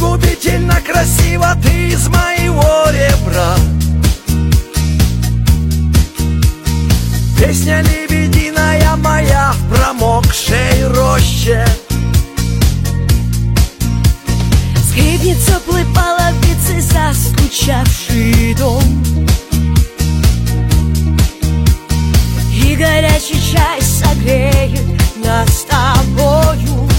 губительно красиво ты из моего ребра. Песня лебединая моя в промокшей роще. Скрипнет теплой половицей заскучавший дом, и горячий чай согреет нас с тобою.